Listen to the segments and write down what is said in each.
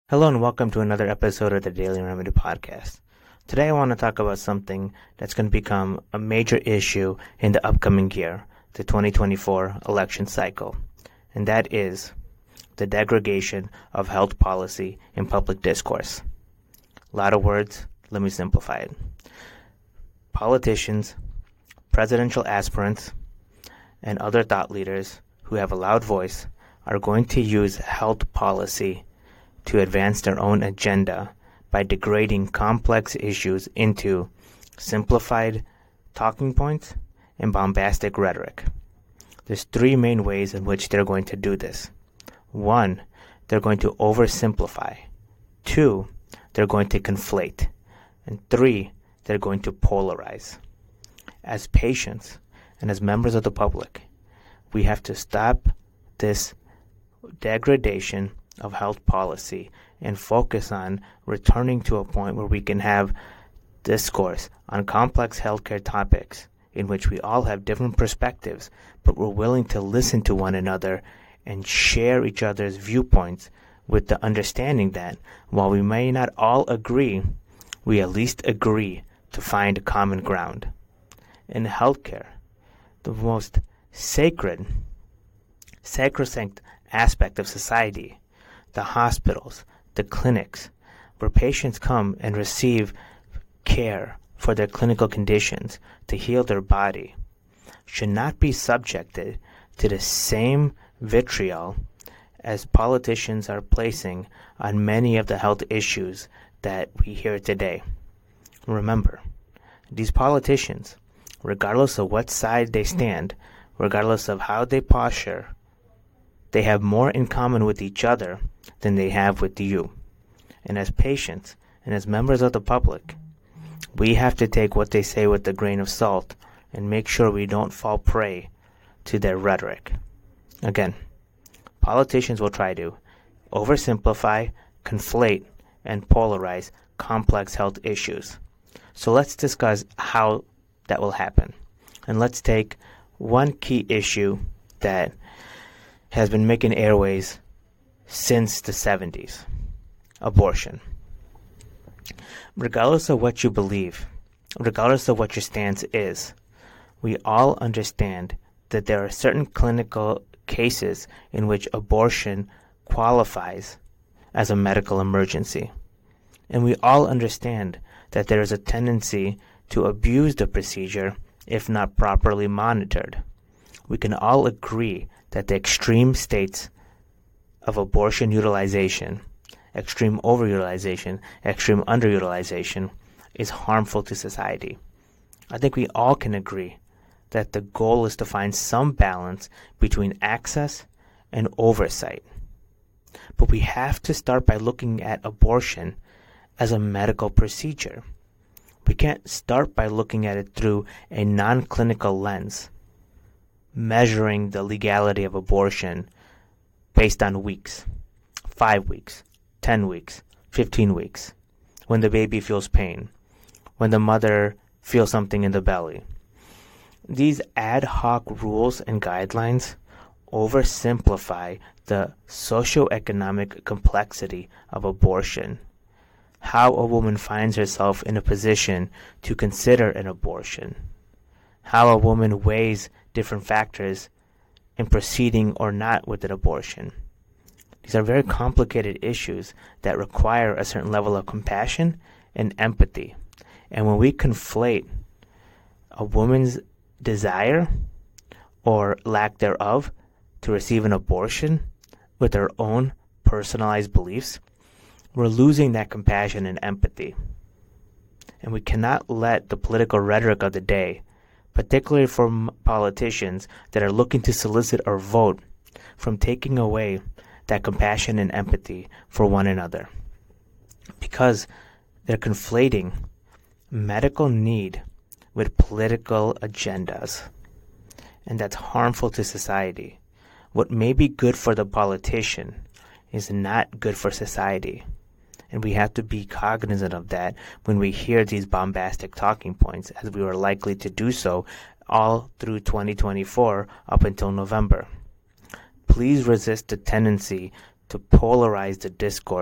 Hello and welcome to another episode of the Daily Remedy Podcast. Today I want to talk about something that's going to become a major issue in the upcoming year, the 2024 election cycle, and that is the degradation of health policy in public discourse. A lot of words, let me simplify it. Politicians, presidential aspirants, and other thought leaders who have a loud voice are going to use health policy to advance their own agenda by degrading complex issues into simplified talking points and bombastic rhetoric. There's three main ways in which they're going to do this. One, they're going to oversimplify. Two, they're going to conflate. And three, they're going to polarize. As patients and as members of the public, we have to stop this degradation of health policy and focus on returning to a point where we can have discourse on complex healthcare topics in which we all have different perspectives, but we're willing to listen to one another and share each other's viewpoints with the understanding that while we may not all agree, we at least agree to find common ground. In healthcare, the most sacrosanct aspect of society, the hospitals, the clinics, where patients come and receive care for their clinical conditions to heal their body, should not be subjected to the same vitriol as politicians are placing on many of the health issues that we hear today. Remember, these politicians, regardless of what side they stand, regardless of how they posture, they have more in common with each other than they have with you. And as patients and as members of the public, we have to take what they say with a grain of salt and make sure we don't fall prey to their rhetoric. Again, politicians will try to oversimplify, conflate, and polarize complex health issues. So let's discuss how that will happen. And let's take one key issue that has been making airways since the 70s, abortion. Regardless of what you believe, regardless of what your stance is, we all understand that there are certain clinical cases in which abortion qualifies as a medical emergency. And we all understand that there is a tendency to abuse the procedure if not properly monitored. We can all agree that the extreme states of abortion utilization, extreme overutilization, extreme underutilization, is harmful to society. I think we all can agree that the goal is to find some balance between access and oversight. But we have to start by looking at abortion as a medical procedure. We can't start by looking at it through a non-clinical lens, measuring the legality of abortion based on weeks, 5 weeks, 10 weeks, 15 weeks, when the baby feels pain, when the mother feels something in the belly. These ad hoc rules and guidelines oversimplify the socioeconomic complexity of abortion, how a woman finds herself in a position to consider an abortion, how a woman weighs different factors in proceeding or not with an abortion. These are very complicated issues that require a certain level of compassion and empathy. And when we conflate a woman's desire or lack thereof to receive an abortion with her own personalized beliefs, we're losing that compassion and empathy. And we cannot let the political rhetoric of the day, particularly from politicians that are looking to solicit our vote, from taking away that compassion and empathy for one another. Because they're conflating medical need with political agendas. And that's harmful to society. What may be good for the politician is not good for society. And we have to be cognizant of that when we hear these bombastic talking points, as we were likely to do so all through 2024 up until November. Please resist the tendency to polarize the discourse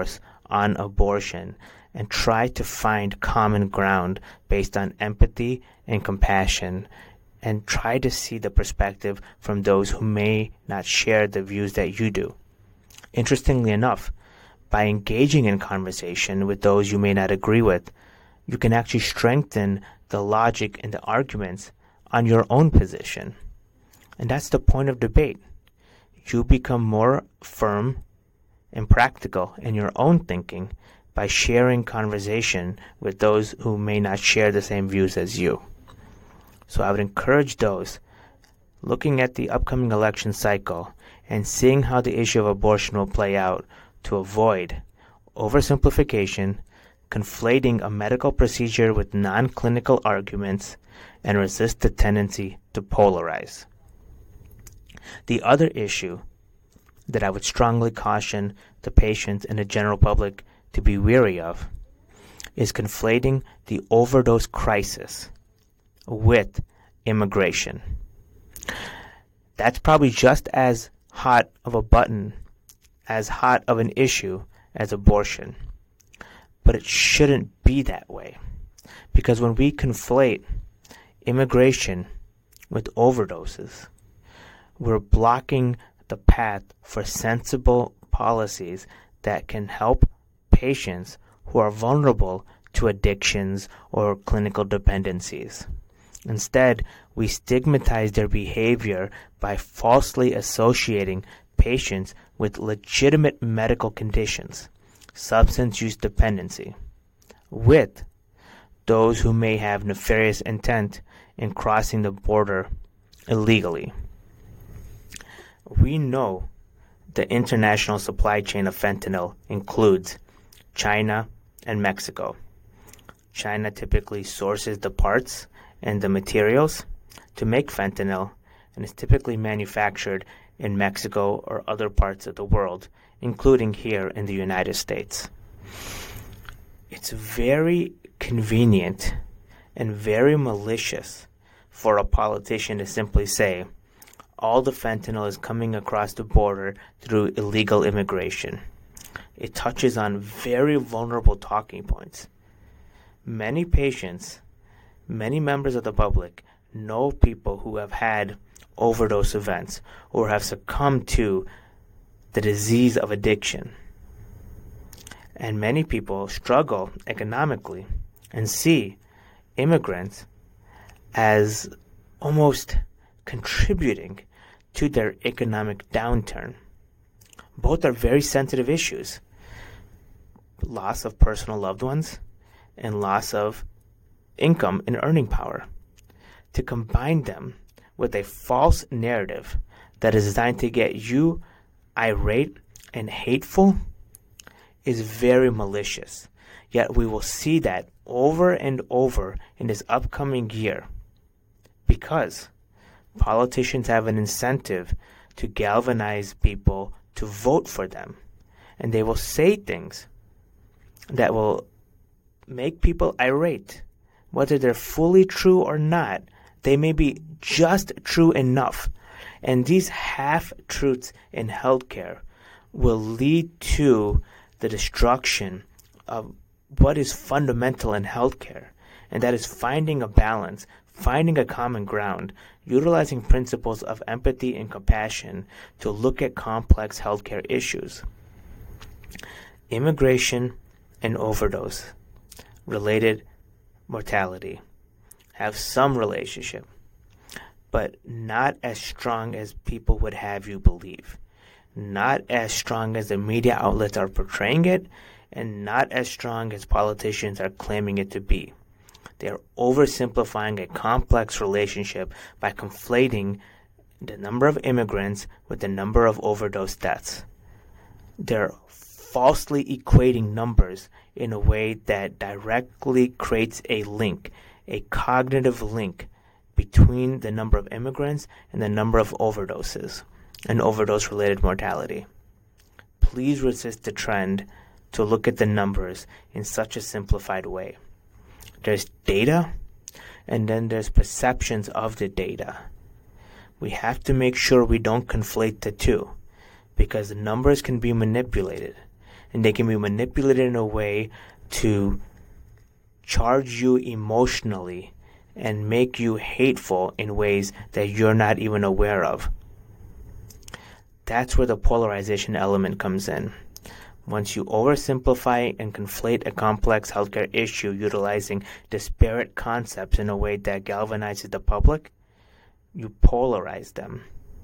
on abortion and try to find common ground based on empathy and compassion, and try to see the perspective from those who may not share the views that you do. Interestingly enough, by engaging in conversation with those you may not agree with, you can actually strengthen the logic and the arguments on your own position. And that's the point of debate. You become more firm and practical in your own thinking by sharing conversation with those who may not share the same views as you. So I would encourage those looking at the upcoming election cycle and seeing how the issue of abortion will play out to avoid oversimplification, conflating a medical procedure with non-clinical arguments, and resist the tendency to polarize. The other issue that I would strongly caution the patients and the general public to be wary of is conflating the overdose crisis with immigration. That's probably just as hot of a button, as hot of an issue as abortion. But it shouldn't be that way. Because when we conflate immigration with overdoses, we're blocking the path for sensible policies that can help patients who are vulnerable to addictions or clinical dependencies. Instead, we stigmatize their behavior by falsely associating patients with legitimate medical conditions, substance use dependency, with those who may have nefarious intent in crossing the border illegally. We know the international supply chain of fentanyl includes China and Mexico. China typically sources the parts and the materials to make fentanyl, and is typically manufactured in Mexico or other parts of the world, including here in the United States. It's very convenient and very malicious for a politician to simply say, all the fentanyl is coming across the border through illegal immigration. It touches on very vulnerable talking points. Many patients, many members of the public know people who have had overdose events or have succumbed to the disease of addiction. And many people struggle economically and see immigrants as almost contributing to their economic downturn. Both are very sensitive issues. Loss of personal loved ones and loss of income and earning power. To combine them with a false narrative that is designed to get you irate and hateful is very malicious. Yet we will see that over and over in this upcoming year because politicians have an incentive to galvanize people to vote for them. And they will say things that will make people irate. Whether they're fully true or not, they may be just true enough. And these half-truths in healthcare will lead to the destruction of what is fundamental in healthcare, and that is finding a balance, finding a common ground, utilizing principles of empathy and compassion to look at complex healthcare issues. Immigration and overdose related mortality have some relationship, but not as strong as people would have you believe. Not as strong as the media outlets are portraying it, and not as strong as politicians are claiming it to be. They are oversimplifying a complex relationship by conflating the number of immigrants with the number of overdose deaths. They're falsely equating numbers in a way that directly creates a link, a cognitive link between the number of immigrants and the number of overdoses and overdose-related mortality. Please resist the trend to look at the numbers in such a simplified way. There's data, and then there's perceptions of the data. We have to make sure we don't conflate the two, because the numbers can be manipulated. and they can be manipulated in a way to charge you emotionally and make you hateful in ways that you're not even aware of. That's where the polarization element comes in. Once you oversimplify and conflate a complex healthcare issue utilizing disparate concepts in a way that galvanizes the public, you polarize them.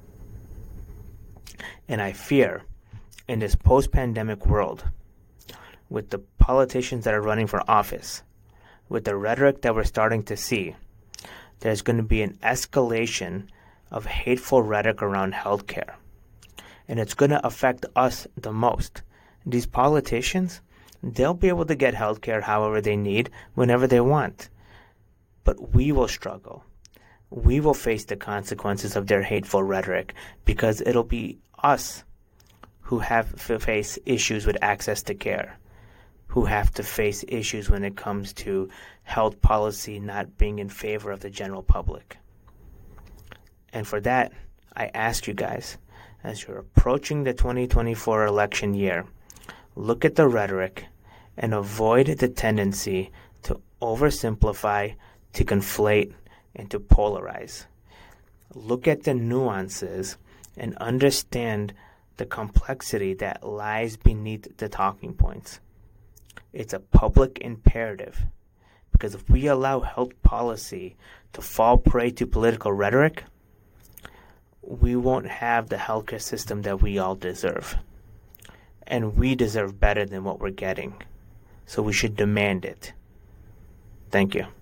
And I fear, in this post-pandemic world, with the politicians that are running for office, with the rhetoric that we're starting to see, there's going to be an escalation of hateful rhetoric around healthcare. And it's going to affect us the most. These politicians, they'll be able to get healthcare however they need, whenever they want. But we will struggle. We will face the consequences of their hateful rhetoric because it'll be us who have to face issues with access to care, who have to face issues when it comes to health policy not being in favor of the general public. And for that, I ask you guys, as you're approaching the 2024 election year, look at the rhetoric and avoid the tendency to oversimplify, to conflate, and to polarize. Look at the nuances and understand the complexity that lies beneath the talking points. It's a public imperative, because if we allow health policy to fall prey to political rhetoric, we won't have the healthcare system that we all deserve. And we deserve better than what we're getting. So we should demand it. Thank you.